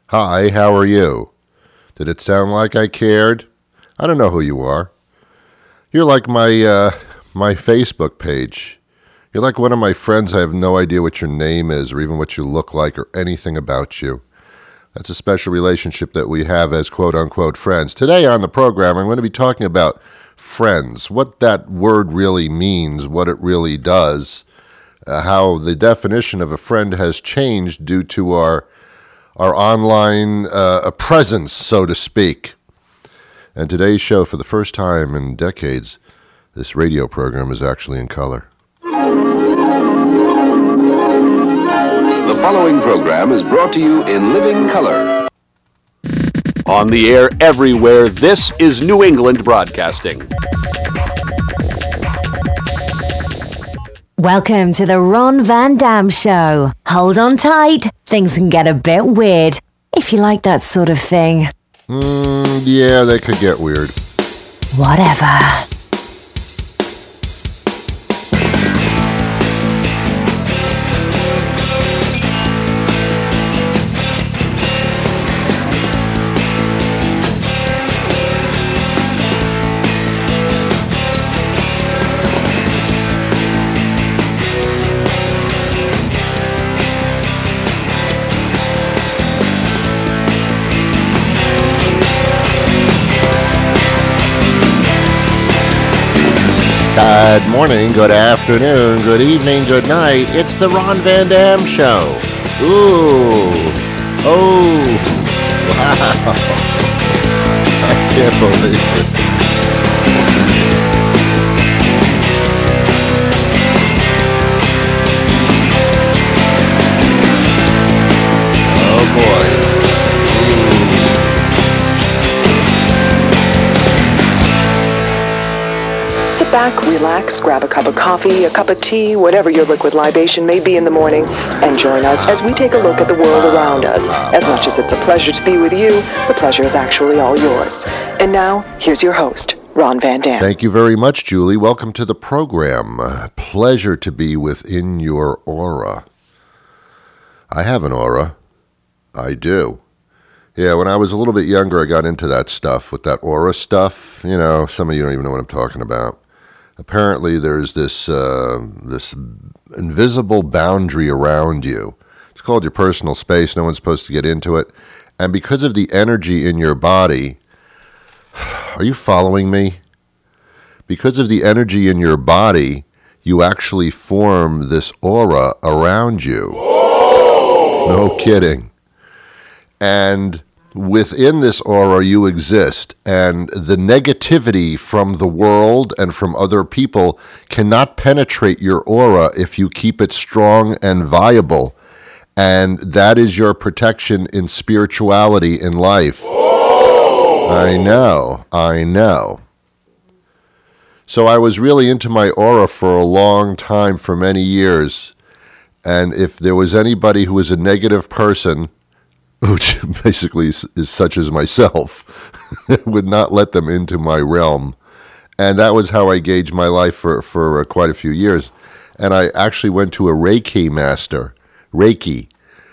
Hi, how are you? Did it sound like I cared? I don't know who you are. You're like my Facebook page. You're like one of my friends. I have no idea what your name is or even what you look like or anything about you. That's a special relationship that we have as quote-unquote friends. Today on the program, I'm going to be talking about friends, what that word really means, what it really does, how the definition of a friend has changed due to our online presence, so to speak. And today's show, for the first time in decades, this radio program is actually in color. The following program is brought to you in living color. On the air everywhere, this is New England Broadcasting. Welcome to the Ron Van Dam Show. Hold on tight. Things can get a bit weird, if you like that sort of thing. Yeah, they could get weird. Whatever. Good morning, good afternoon, good evening, good night. It's the Ron Van Dam Show. Ooh. Oh. Wow. I can't believe it. Oh boy. Sit back, relax, grab a cup of coffee, a cup of tea, whatever your liquid libation may be in the morning, and join us as we take a look at the world around us. As much as it's a pleasure to be with you, the pleasure is actually all yours. And now, here's your host, Ron Van Dam. Thank you very much, Julie. Welcome to the program. Pleasure to be within your aura. I have an aura. I do. Yeah, when I was a little bit younger, I got into that stuff, with that aura stuff. You know, some of you don't even know what I'm talking about. Apparently, there's this invisible boundary around you. It's called your personal space. No one's supposed to get into it. And because of the energy in your body, are you following me? Because of the energy in your body, you actually form this aura around you. No kidding. And within this aura you exist, and the negativity from the world and from other people cannot penetrate your aura if you keep it strong and viable. And that is your protection in spirituality in life. I know. So I was really into my aura for a long time, for many years. And if there was anybody who was a negative person, which basically is such as myself, would not let them into my realm. And that was how I gauged my life for quite a few years. And I actually went to a Reiki master. Reiki.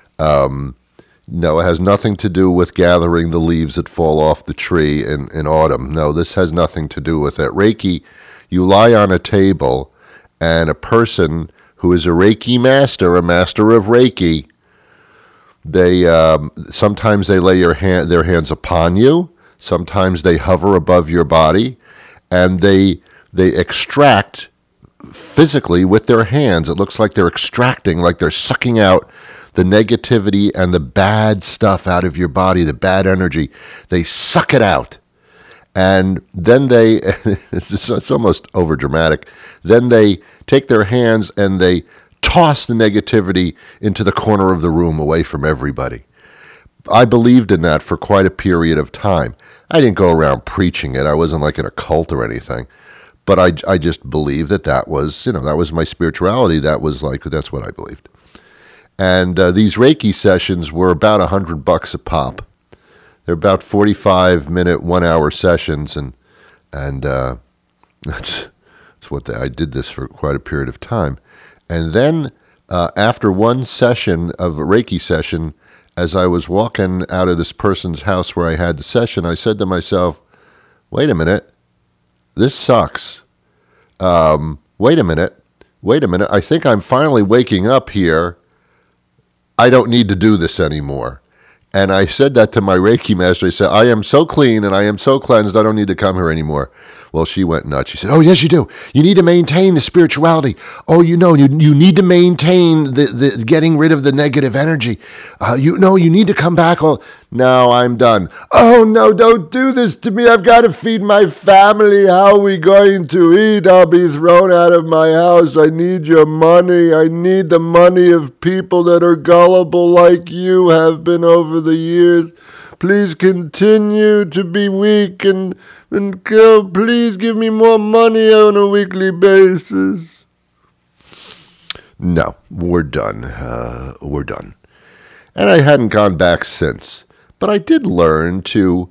No, it has nothing to do with gathering the leaves that fall off the tree in autumn. No, this has nothing to do with that. Reiki, you lie on a table, and a person who is a Reiki master, a master of Reiki, they sometimes they lay their hands upon you. Sometimes they hover above your body, and they extract physically with their hands. It looks like they're extracting, like they're sucking out the negativity and the bad stuff out of your body, the bad energy. They suck it out, and then it's almost overdramatic. Then they take their hands and they toss the negativity into the corner of the room away from everybody. I believed in that for quite a period of time. I didn't go around preaching it. I wasn't like in a cult or anything. But I just believed that was my spirituality. That's what I believed. And these Reiki sessions were about $100 a pop. They're about 45-minute, 1-hour sessions, and that's what I did this for quite a period of time. And then after one session of a Reiki session, as I was walking out of this person's house where I had the session, I said to myself, wait a minute, this sucks. Wait a minute. I think I'm finally waking up here. I don't need to do this anymore. And I said that to my Reiki master. I said, I am so clean and I am so cleansed, I don't need to come here anymore. Well, she went nuts. She said, oh, yes, you do. You need to maintain the spirituality. Oh, you need to maintain the getting rid of the negative energy. You need to come back. No, I'm done. Oh, no, don't do this to me. I've got to feed my family. How are we going to eat? I'll be thrown out of my house. I need your money. I need the money of people that are gullible like you have been over the years. Please continue to be weak and go. Please give me more money on a weekly basis. No, we're done. We're done. And I hadn't gone back since. But I did learn to,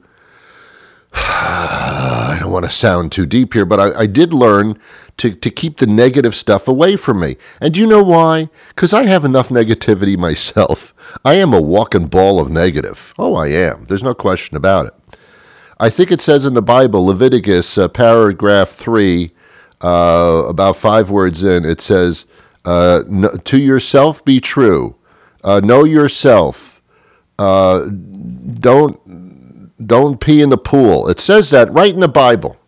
I don't want to sound too deep here, but I did learn to keep the negative stuff away from me. And do you know why? Because I have enough negativity myself. I am a walking ball of negative. Oh, I am. There's no question about it. I think it says in the Bible, Leviticus, paragraph 3, about 5 words in, it says, to yourself be true. Know yourself. Don't pee in the pool. It says that right in the Bible.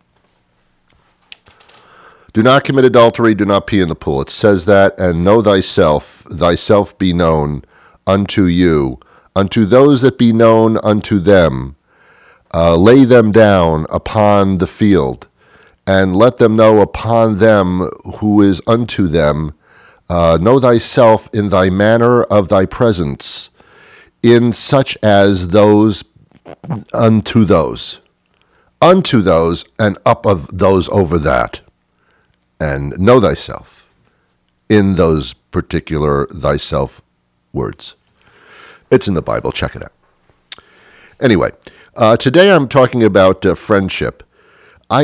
Do not commit adultery, do not pee in the pool. It says that, and know thyself be known unto you, unto those that be known unto them. Lay them down upon the field, and let them know upon them who is unto them. Know thyself in thy manner of thy presence, in such as those unto those, and up of those over that. And know thyself in those particular thyself words. It's in the Bible. Check it out. Anyway, today I'm talking about friendship. I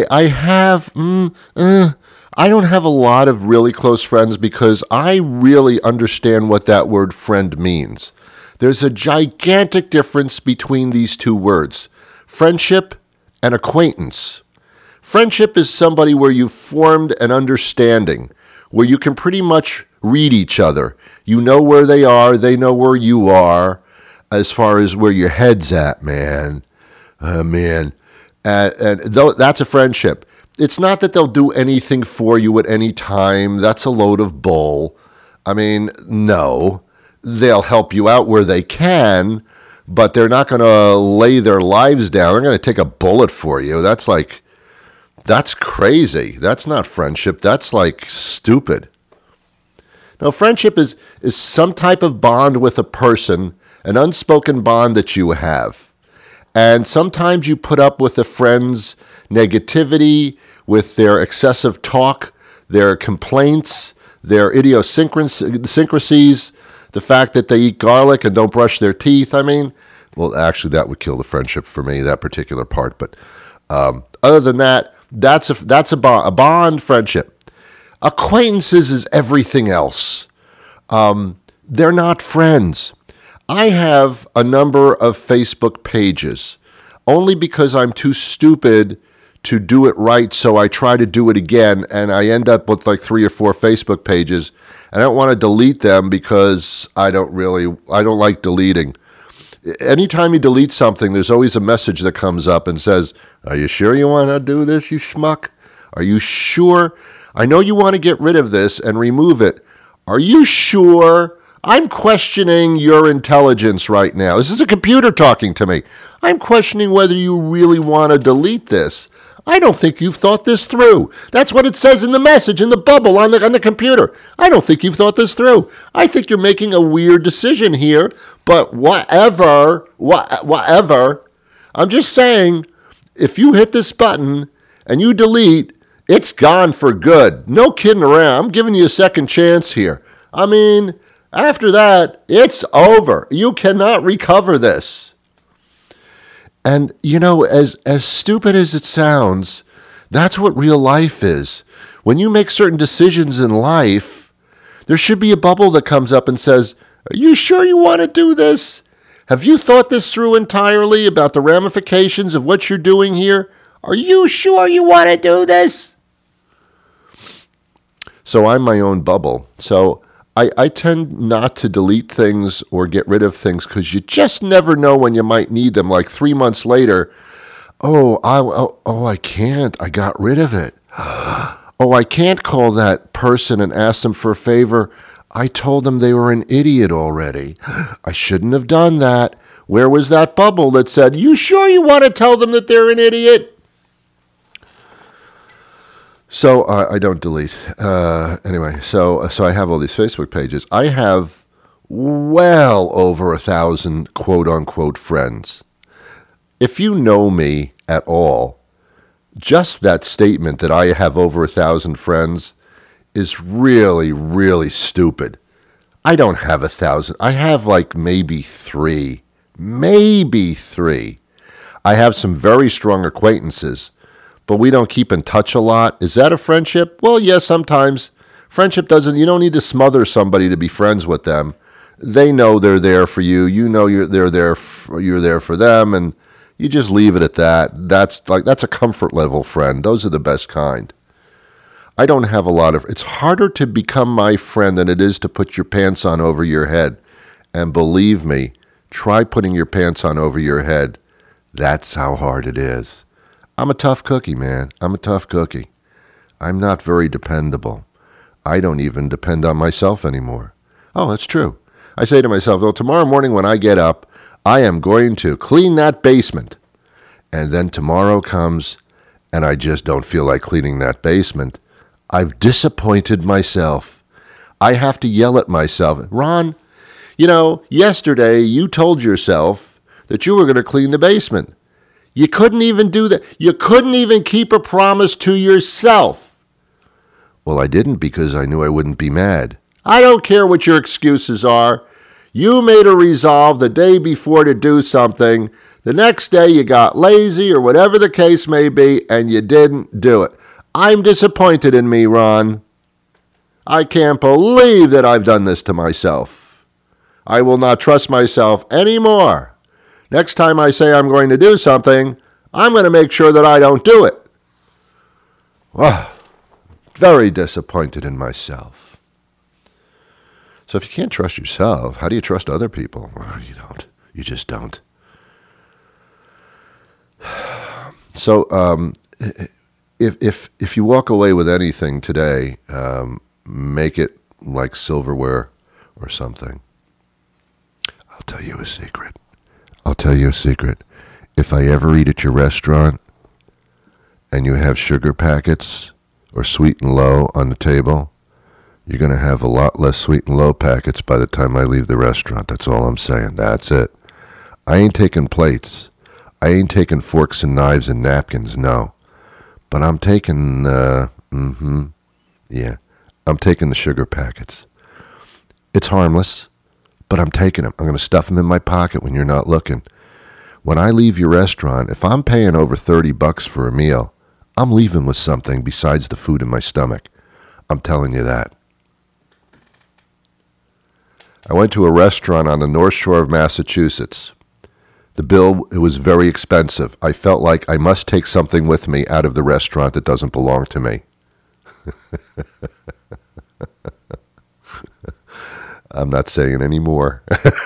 don't have a lot of really close friends because I really understand what that word friend means. There's a gigantic difference between these two words, friendship and acquaintance. Friendship is somebody where you've formed an understanding, where you can pretty much read each other. You know where they are, they know where you are, as far as where your head's at, man. And that's a friendship. It's not that they'll do anything for you at any time. That's a load of bull. I mean, no. They'll help you out where they can, but they're not going to lay their lives down. They're going to take a bullet for you. That's crazy. That's not friendship. That's like stupid. Now, friendship is some type of bond with a person, an unspoken bond that you have. And sometimes you put up with a friend's negativity, with their excessive talk, their complaints, their idiosyncrasies, the fact that they eat garlic and don't brush their teeth. I mean, well, actually, that would kill the friendship for me, that particular part. But other than that, that's a bond friendship. Acquaintances is everything else. They're not friends. I have a number of Facebook pages only because I'm too stupid to do it right, so I try to do it again, and I end up with like 3 or 4 Facebook pages, and I don't want to delete them because I don't like deleting. Anytime you delete something, there's always a message that comes up and says, are you sure you want to do this, you schmuck? Are you sure? I know you want to get rid of this and remove it. Are you sure? I'm questioning your intelligence right now. This is a computer talking to me. I'm questioning whether you really want to delete this. I don't think you've thought this through. That's what it says in the message, in the bubble on the computer. I don't think you've thought this through. I think you're making a weird decision here, but whatever. I'm just saying, if you hit this button and you delete, it's gone for good. No kidding around. I'm giving you a second chance here. I mean, after that, it's over. You cannot recover this. And, you know, as stupid as it sounds, that's what real life is. When you make certain decisions in life, there should be a bubble that comes up and says, are you sure you want to do this? Have you thought this through entirely about the ramifications of what you're doing here? Are you sure you want to do this? So I'm my own bubble. So I tend not to delete things or get rid of things because you just never know when you might need them. Like 3 months later, I can't. I got rid of it. I can't call that person and ask them for a favor. I told them they were an idiot already. I shouldn't have done that. Where was that bubble that said, you sure you want to tell them that they're an idiot? So I don't delete. Anyway, so I have all these Facebook pages. I have well over 1,000 quote-unquote friends. If you know me at all, just that statement that I have over 1,000 friends is really, really stupid. I don't have 1,000. I have like maybe three. I have some very strong acquaintances, but we don't keep in touch a lot. Is that a friendship? Well, yes, sometimes. Friendship you don't need to smother somebody to be friends with them. They know they're there for you. You know you're there for them, and you just leave it at that. That's a comfort level friend. Those are the best kind. I don't have a lot of... It's harder to become my friend than it is to put your pants on over your head. And believe me, try putting your pants on over your head. That's how hard it is. I'm a tough cookie, man. I'm a tough cookie. I'm not very dependable. I don't even depend on myself anymore. Oh, that's true. I say to myself, well, tomorrow morning when I get up, I am going to clean that basement. And then tomorrow comes, and I just don't feel like cleaning that basement. I've disappointed myself. I have to yell at myself. Ron, yesterday you told yourself that you were going to clean the basement. You couldn't even do that. You couldn't even keep a promise to yourself. Well, I didn't because I knew I wouldn't be mad. I don't care what your excuses are. You made a resolve the day before to do something. The next day you got lazy or whatever the case may be, and you didn't do it. I'm disappointed in me, Ron. I can't believe that I've done this to myself. I will not trust myself anymore. Next time I say I'm going to do something, I'm going to make sure that I don't do it. Oh, very disappointed in myself. So if you can't trust yourself, how do you trust other people? Well, you don't. You just don't. So, If you walk away with anything today, make it like silverware or something. I'll tell you a secret. If I ever eat at your restaurant and you have sugar packets or sweet and low on the table, you're going to have a lot less sweet and low packets by the time I leave the restaurant. That's all I'm saying. That's it. I ain't taking plates. I ain't taking forks and knives and napkins, no. But I'm taking, I'm taking the sugar packets. It's harmless, but I'm taking them. I'm going to stuff them in my pocket when you're not looking. When I leave your restaurant, if I'm paying over $30 for a meal, I'm leaving with something besides the food in my stomach. I'm telling you that. I went to a restaurant on the North Shore of Massachusetts. The bill, it was very expensive. I felt like I must take something with me out of the restaurant that doesn't belong to me. I'm not saying any more.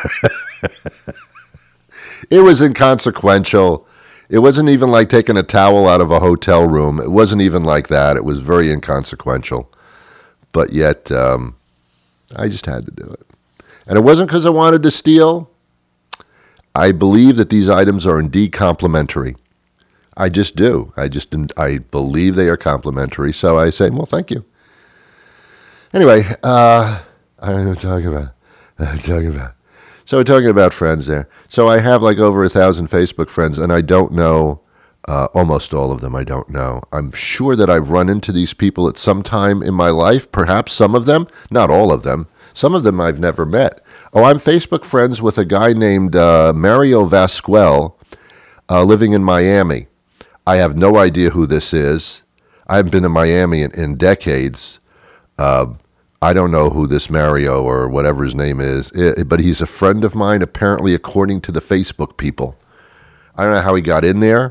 It was inconsequential. It wasn't even like taking a towel out of a hotel room. It wasn't even like that. It was very inconsequential. But yet, I just had to do it. And it wasn't because I wanted to steal. I believe that these items are indeed complimentary. I just do. I believe they are complimentary. So I say, well, thank you. Anyway, I don't know what I'm talking about. So we're talking about friends there. So I have like over 1,000 Facebook friends, and I don't know almost all of them. I don't know. I'm sure that I've run into these people at some time in my life. Perhaps some of them, not all of them. Some of them I've never met. Oh, I'm Facebook friends with a guy named Mario Vasquel living in Miami. I have no idea who this is. I haven't been to Miami in decades. I don't know who this Mario or whatever his name is, but he's a friend of mine, apparently, according to the Facebook people. I don't know how he got in there.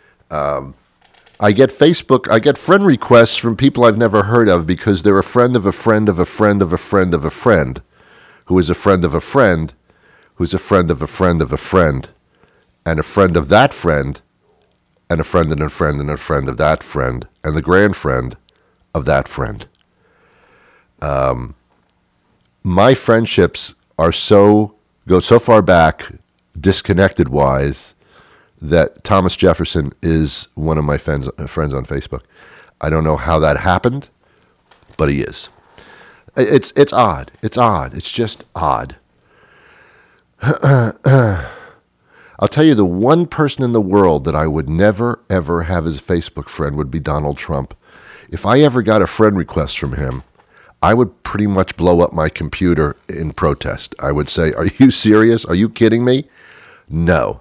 I get friend requests from people I've never heard of because they're a friend of a friend of a friend of a friend of a friend, who is a friend of a friend, who's a friend of a friend of a friend, and a friend of that friend, and a friend and a friend and a friend of that friend, and the grandfriend of that friend. My friendships go so far back, disconnected-wise, that Thomas Jefferson is one of my friends on Facebook. I don't know how that happened, but he is. It's odd. It's odd. It's just odd. I'll tell you, the one person in the world that I would never, ever have as a Facebook friend would be Donald Trump. If I ever got a friend request from him, I would pretty much blow up my computer in protest. I would say, "Are you serious? Are you kidding me?" No.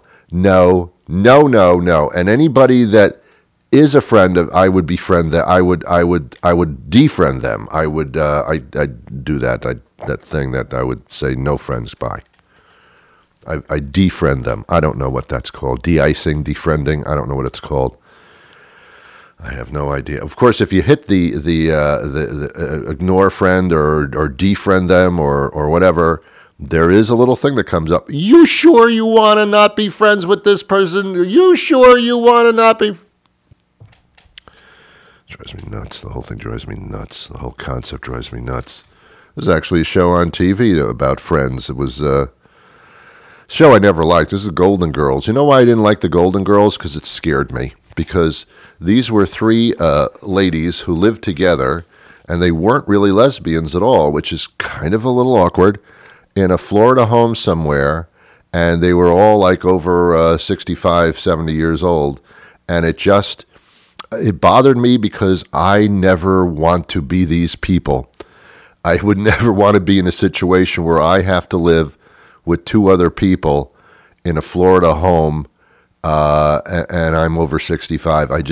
And anybody that is a friend of, I would befriend that. I would defriend them. I'd do that thing that I would say no friends by. I defriend them. I don't know what that's called. De-icing, defriending. I don't know what it's called. I have no idea. Of course, if you hit the ignore friend or defriend them or whatever, there is a little thing that comes up. You sure you want to not be friends with this person? You sure you want to not be? Drives me nuts. The whole thing drives me nuts. The whole concept drives me nuts. There's actually a show on TV about friends. It was a show I never liked. This is the Golden Girls. You know why I didn't like the Golden Girls? Because it scared me. Because these were three ladies who lived together, and they weren't really lesbians at all, which is kind of a little awkward, in a Florida home somewhere, and they were all like over 65, 70 years old, and it bothered me because I never want to be these people. I would never want to be in a situation where I have to live with two other people in a Florida home, and I'm over 65. I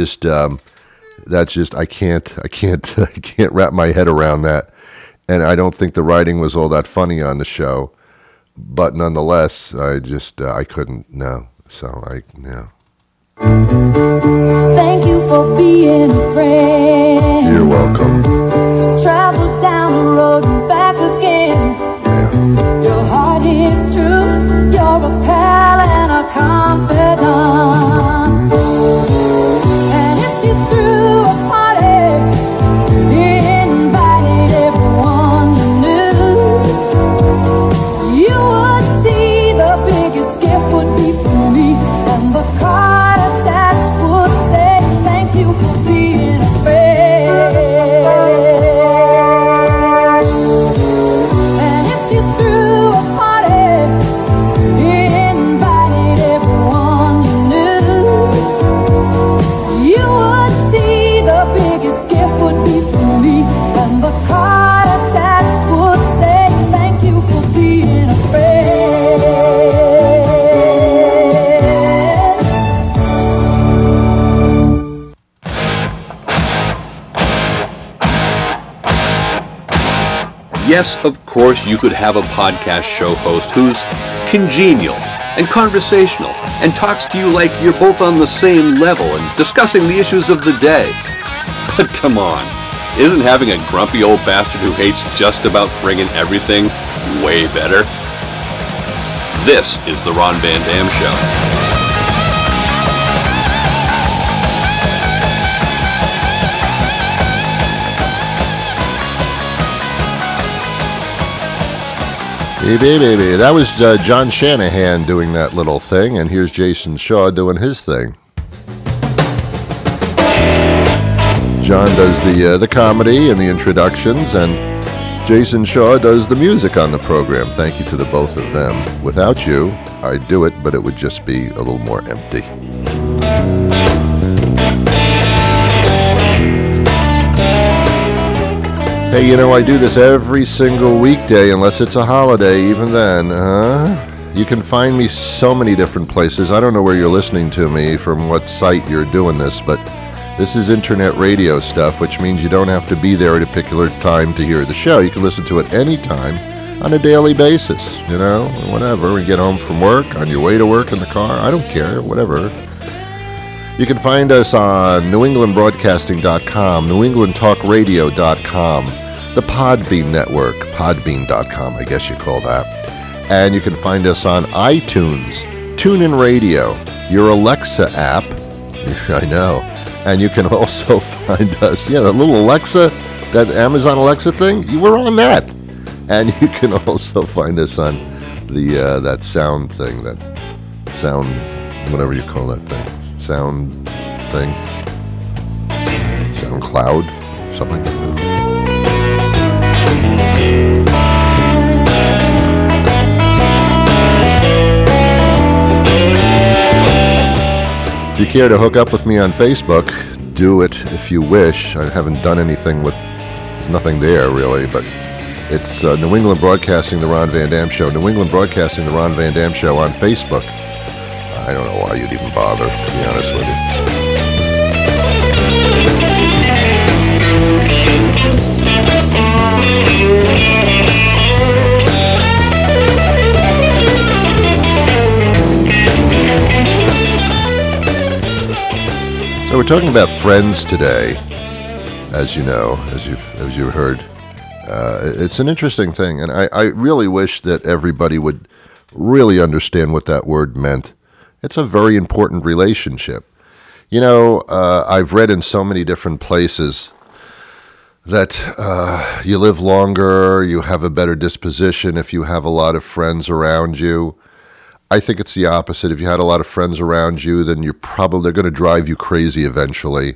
can't wrap my head around that. And I don't think the writing was all that funny on the show, but nonetheless, I couldn't, no. Thank you for being a friend. You're welcome. Travel down the road and back again. Yeah. Your heart is true. You're a pal and a confidant. And if you threw a party, you invited everyone you knew, you would see the biggest gift would be from me, and the card attached would say thank you for being a friend. And if you threw a party, you invited everyone you knew, you would see the biggest gift would be from me, and the card attached would say thank you for being a friend. Yes, of course, you could have a podcast show host who's congenial and conversational and talks to you like you're both on the same level and discussing the issues of the day. But come on, isn't having a grumpy old bastard who hates just about friggin' everything way better? This is the Ron Van Dam Show. Hey, baby. That was John Shanahan doing that little thing, and here's Jason Shaw doing his thing. John does the comedy and the introductions, and Jason Shaw does the music on the program. Thank you to the both of them. Without you, I'd do it, but it would just be a little more empty. Hey, you know, I do this every single weekday, unless it's a holiday, even then. You can find me so many different places. I don't know where you're listening to me, from what site you're doing this, but This is internet radio stuff, which means you don't have to be there at a particular time to hear the show. You can listen to it anytime on a daily basis, whatever. When you get home from work, on your way to work in the car, I don't care, whatever. You can find us on newenglandbroadcasting.com, newenglandtalkradio.com, the Podbean network, podbean.com, I guess you call that. And you can find us on iTunes, TuneIn Radio, your Alexa app. I know. And you can also find us, the little Alexa, that Amazon Alexa thing, we're on that. And you can also find us on the that sound thing, whatever you call that thing, sound thing, SoundCloud, something like that. If you care to hook up with me on Facebook, do it if you wish. I haven't done anything there's nothing there really, but it's New England Broadcasting, The Ron Van Dam Show. New England Broadcasting, The Ron Van Dam Show on Facebook. I don't know why you'd even bother, to be honest with you. So we're talking about friends today, as you know, as you've heard. It's an interesting thing, and I really wish that everybody would really understand what that word meant. It's a very important relationship. I've read in so many different places that you live longer, you have a better disposition if you have a lot of friends around you. I think it's the opposite. If you had a lot of friends around you, then they're going to drive you crazy eventually.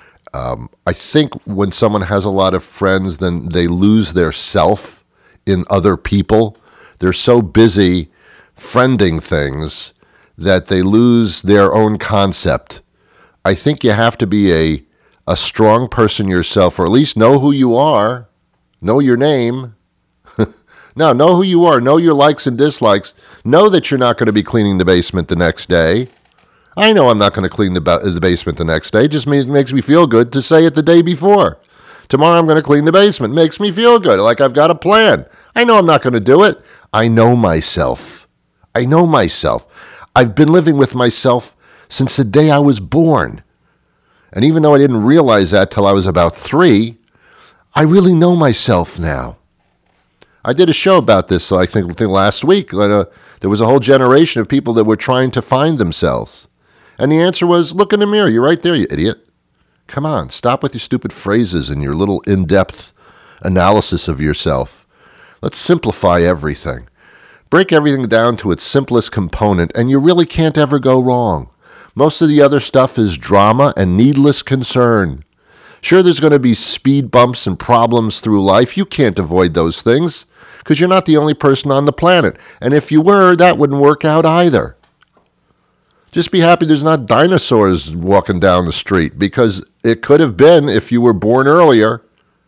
I think when someone has a lot of friends, then they lose their self in other people. They're so busy friending things that they lose their own concept. I think you have to be a strong person yourself, or at least know who you are, know your name. No, know who you are, know your likes and dislikes, know that you're not going to be cleaning the basement the next day. I know I'm not going to clean the basement the next day. It just makes me feel good to say it the day before. Tomorrow I'm going to clean the basement. Makes me feel good, like I've got a plan. I know I'm not going to do it. I know myself. I've been living with myself since the day I was born. And even though I didn't realize that till I was about 3, I really know myself now. I did a show about this, I think last week. There was a whole generation of people that were trying to find themselves. And the answer was, look in the mirror. You're right there, you idiot. Come on, stop with your stupid phrases and your little in-depth analysis of yourself. Let's simplify everything. Break everything down to its simplest component, and you really can't ever go wrong. Most of the other stuff is drama and needless concern. Sure, there's going to be speed bumps and problems through life. You can't avoid those things, because you're not the only person on the planet. And if you were, that wouldn't work out either. Just be happy there's not dinosaurs walking down the street, because it could have been if you were born earlier.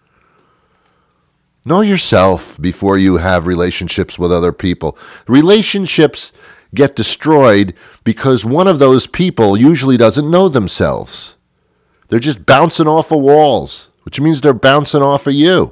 Know yourself before you have relationships with other people. Relationships get destroyed because one of those people usually doesn't know themselves. They're just bouncing off of walls, which means they're bouncing off of you.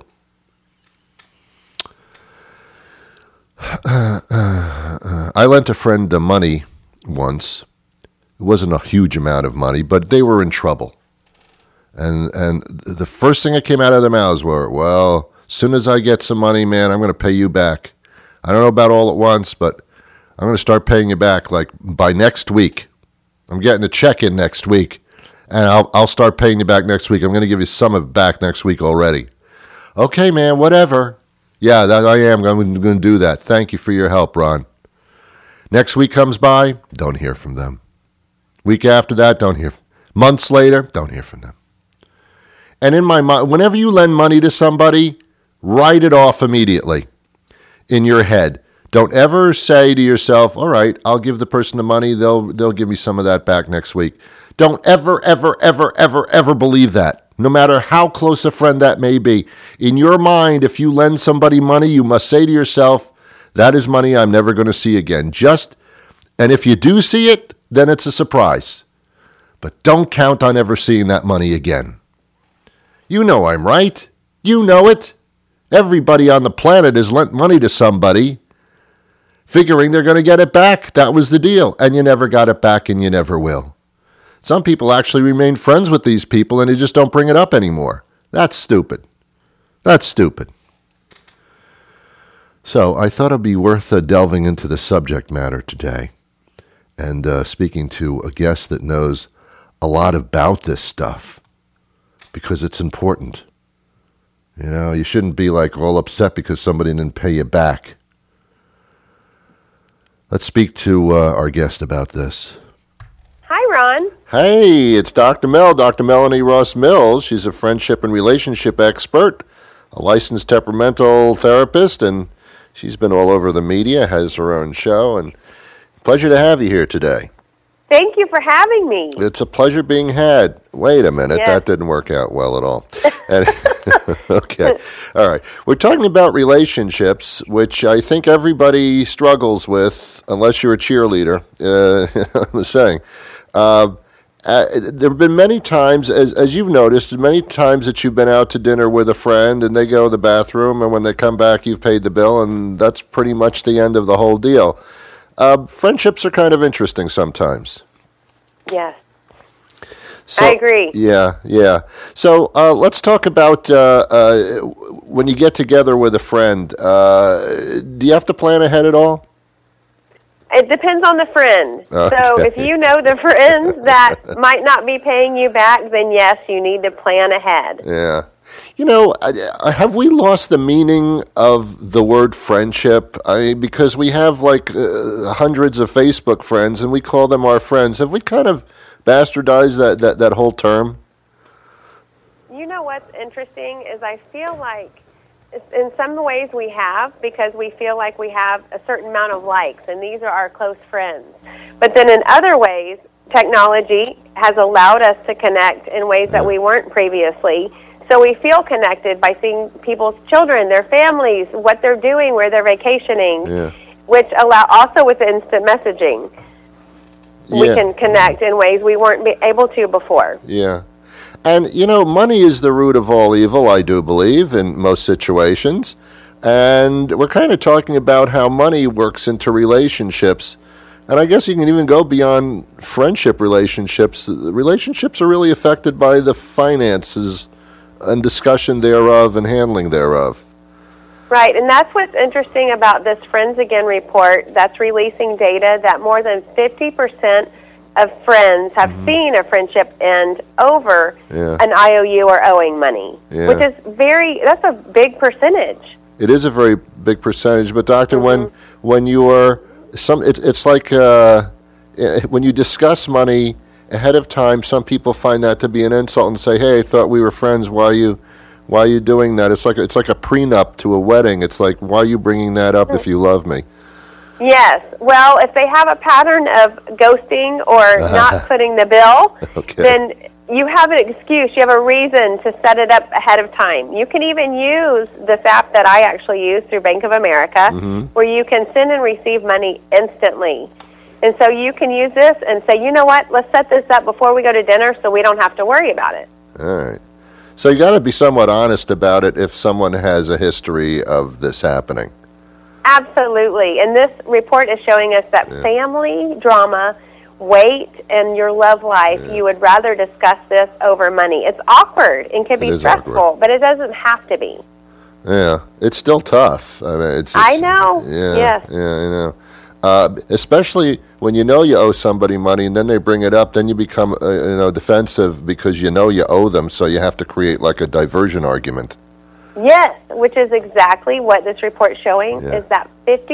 I lent a friend money once. It wasn't a huge amount of money, but they were in trouble. And the first thing that came out of their mouths were, well, as soon as I get some money, man, I'm going to pay you back. I don't know about all at once, but I'm going to start paying you back like by next week. I'm getting a check in next week, and I'll start paying you back next week. I'm going to give you some of it back next week already. Okay, man, whatever. Yeah, that I am. I'm going to do that. Thank you for your help, Ron. Next week comes by, don't hear from them. Week after that, don't hear. Months later, don't hear from them. And in my mind, whenever you lend money to somebody, write it off immediately in your head. Don't ever say to yourself, all right, I'll give the person the money. They'll give me some of that back next week. Don't ever, ever, ever, ever, ever believe that. No matter how close a friend that may be. In your mind, if you lend somebody money, you must say to yourself, that is money I'm never going to see again. And if you do see it, then it's a surprise. But don't count on ever seeing that money again. You know I'm right. You know it. Everybody on the planet has lent money to somebody, figuring they're going to get it back. That was the deal. And you never got it back, and you never will. Some people actually remain friends with these people, and they just don't bring it up anymore. That's stupid. That's stupid. So I thought it'd be worth delving into the subject matter today and speaking to a guest that knows a lot about this stuff because it's important. You know, you shouldn't be like all upset because somebody didn't pay you back. Let's speak to our guest about this. Hi, Ron. Hey, it's Dr. Melanie Ross Mills. She's a friendship and relationship expert, a licensed temperamental therapist, and she's been all over the media, has her own show, and pleasure to have you here today. Thank you for having me. It's a pleasure being had. Wait a minute, Yes. That didn't work out well at all. Okay, all right. We're talking about relationships, which I think everybody struggles with, unless you're a cheerleader. I'm saying. There have been many times, as you've noticed, many times that you've been out to dinner with a friend and they go to the bathroom, and when they come back, you've paid the bill, and that's pretty much the end of the whole deal. Friendships are kind of interesting sometimes. Yes. So, I agree. Yeah. So let's talk about when you get together with a friend. Do you have to plan ahead at all? It depends on the friend. Okay. So if you know the friends that might not be paying you back, then yes, you need to plan ahead. Yeah. You know, have we lost the meaning of the word friendship? Because we have like hundreds of Facebook friends and we call them our friends. Have we kind of bastardized that whole term? You know what's interesting is I feel like in some ways we have, because we feel like we have a certain amount of likes, and these are our close friends. But then in other ways, technology has allowed us to connect in ways that we weren't previously. So we feel connected by seeing people's children, their families, what they're doing, where they're vacationing, which allow also with instant messaging. We can connect in ways we weren't able to before. Yeah. And, you know, money is the root of all evil, I do believe, in most situations. And we're kind of talking about how money works into relationships. And I guess you can even go beyond friendship relationships. Relationships are really affected by the finances and discussion thereof and handling thereof. Right, and that's what's interesting about this Friends Again report that's releasing data that more than 50% of friends have seen a friendship end over an IOU or owing money, which is that's a big percentage. It is a very big percentage, but doctor, when you are it's like when you discuss money ahead of time, some people find that to be an insult and say, "Hey, I thought we were friends. Why are you doing that?" It's like a prenup to a wedding. It's like, why are you bringing that up if you love me? Yes. Well, if they have a pattern of ghosting or not footing the bill, then you have an excuse. You have a reason to set it up ahead of time. You can even use this app that I actually use through Bank of America, where you can send and receive money instantly. And so you can use this and say, you know what, let's set this up before we go to dinner so we don't have to worry about it. All right. So you got to be somewhat honest about it if someone has a history of this happening. Absolutely. And this report is showing us that family drama, weight, and your love life, you would rather discuss this over money. It's awkward and can be stressful, but it doesn't have to be. Yeah. It's still tough. I mean, I know. Yeah. Yes. Yeah, I know. Especially when you know you owe somebody money and then they bring it up, then you become defensive because you know you owe them, so you have to create like a diversion argument. Yes, which is exactly what this report is showing, is that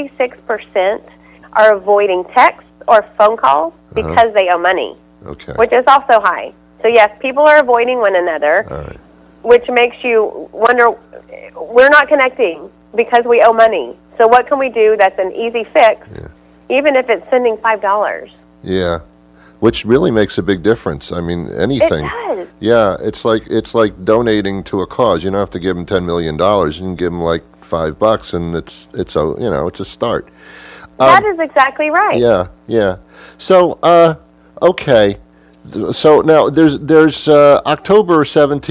56% are avoiding texts or phone calls because they owe money, which is also high. So yes, people are avoiding one another, which makes you wonder, we're not connecting because we owe money. So what can we do that's an easy fix, even if it's sending $5? Yeah, which really makes a big difference. I mean, anything. It does. Yeah, it's like donating to a cause. You don't have to give them $10 million. You can give them like $5, and it's a start. That is exactly right. Yeah. So, okay, So now there's October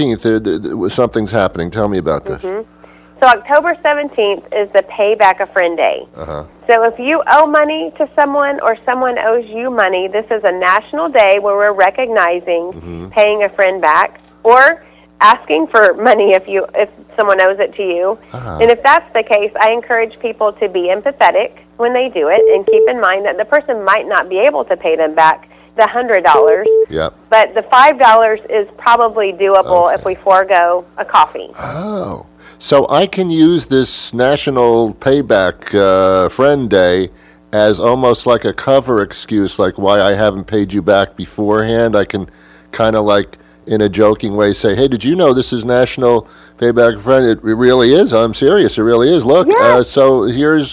17th. Something's happening. Tell me about this. So October 17th is the Pay Back a Friend Day. So if you owe money to someone or someone owes you money, this is a national day where we're recognizing paying a friend back or asking for money if someone owes it to you. And if that's the case, I encourage people to be empathetic when they do it and keep in mind that the person might not be able to pay them back the $100. Yep. But the $5 is probably doable if we forego a coffee. Oh. So I can use this National Payback Friend Day as almost like a cover excuse, like why I haven't paid you back beforehand. I can kind of like in a joking way say, hey, did you know this is National Payback Friend? It really is. I'm serious. It really is. Look, so here's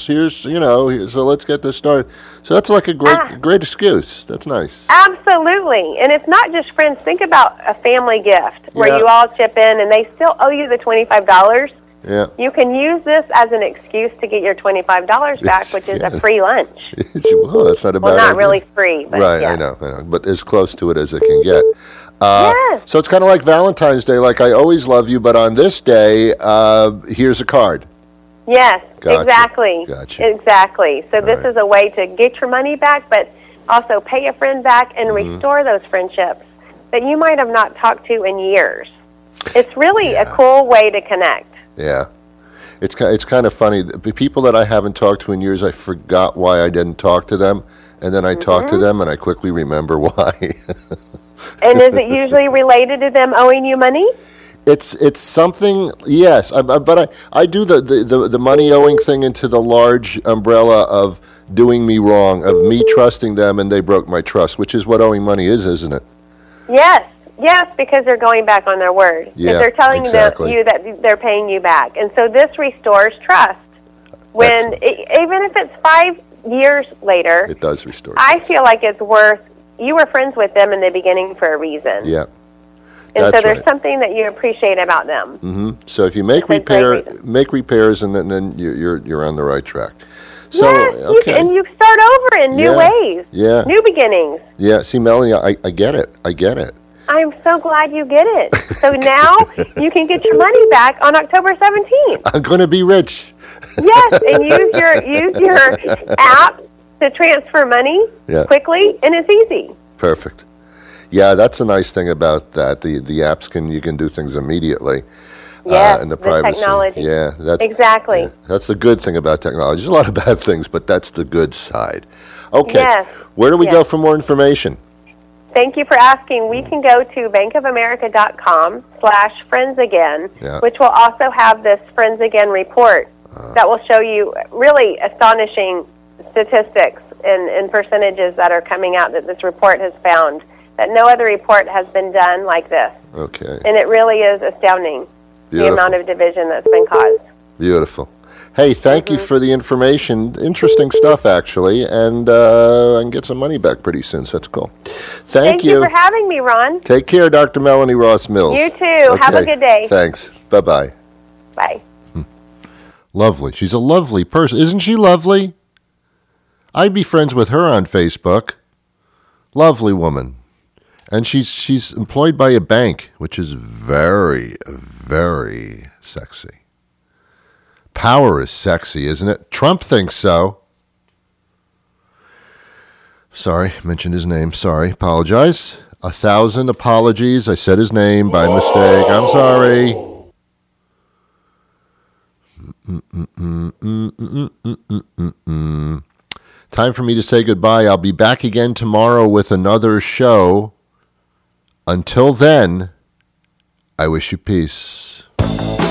so let's get this started. So that's like a great excuse. That's nice. Absolutely. And it's not just friends. Think about a family gift where you all chip in and they still owe you the $25. Yeah. You can use this as an excuse to get your $25 back, which is a free lunch. Well, that's not a bad Well, not idea. really free, but right, yeah. I know, but as close to it as it can get. Yes. So it's kind of like Valentine's Day, like I always love you, but on this day, here's a card. Yes, Gotcha. exactly. Gotcha. Exactly. So this right. is a way to get your money back, but also pay a friend back and restore those friendships that you might have not talked to in years. It's really a cool way to connect. Yeah. It's kind of funny. The people that I haven't talked to in years, I forgot why I didn't talk to them, and then I talk to them, and I quickly remember why. And is it usually related to them owing you money? It's something, yes, but I do the money owing thing into the large umbrella of doing me wrong, of me trusting them, and they broke my trust, which is what owing money is, isn't it? Yes, because they're going back on their word. Yeah, if they're telling exactly. you that they're paying you back. And so this restores trust. When even if it's 5 years later, it does restore. I feel like it's worth, you were friends with them in the beginning for a reason. Yeah. And That's so there's right. something that you appreciate about them. Mm-hmm. So if you make That's a great reason. repairs, and then you're on the right track. So Yes, okay. and you start over in new ways. Yeah. New beginnings. Yeah. See, Melanie, I get it. I get it. I'm so glad you get it. So now you can get your money back on October 17th. I'm going to be rich. Yes, and use your app to transfer money quickly, and it's easy. Perfect. Yeah, that's a nice thing about that. The apps you can do things immediately. Yes, and the privacy. technology. Yeah, that's Exactly. yeah, that's the good thing about technology. There's a lot of bad things, but that's the good side. Okay. Yes. Where do we Yes. go for more information? Thank you for asking. We can go to bankofamerica.com/friendsagain, which will also have this Friends Again report that will show you really astonishing statistics and percentages that are coming out that this report has found, that no other report has been done like this. Okay. And it really is astounding, the amount of division that's been caused. Beautiful. Hey, thank you for the information. Interesting stuff, actually, and I can get some money back pretty soon, so that's cool. Thank you for having me, Ron. Take care, Dr. Melanie Ross Mills. You too. Have a Okay. good day. Thanks. Bye-bye. Bye. Lovely. She's a lovely person. Isn't she lovely? I'd be friends with her on Facebook. Lovely woman. And she's employed by a bank, which is very, very sexy. Power is sexy, isn't it? Trump thinks so. Sorry, mentioned his name. Sorry, apologize. 1,000 apologies. I said his name by mistake. I'm sorry. Time for me to say goodbye. I'll be back again tomorrow with another show. Until then, I wish you peace.